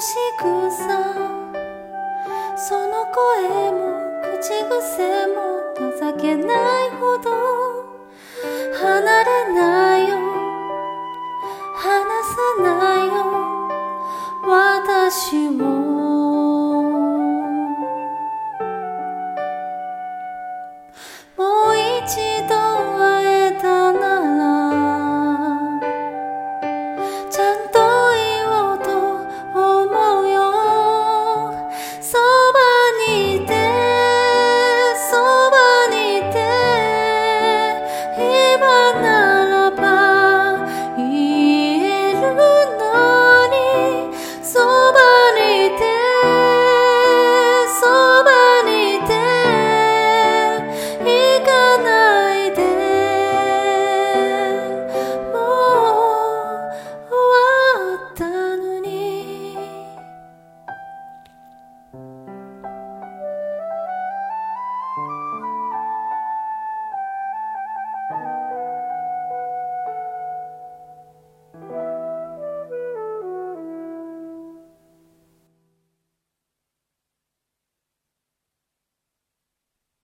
仕草、その声も口癖も情けないほど離れないよ、離さないよ私を。もう一度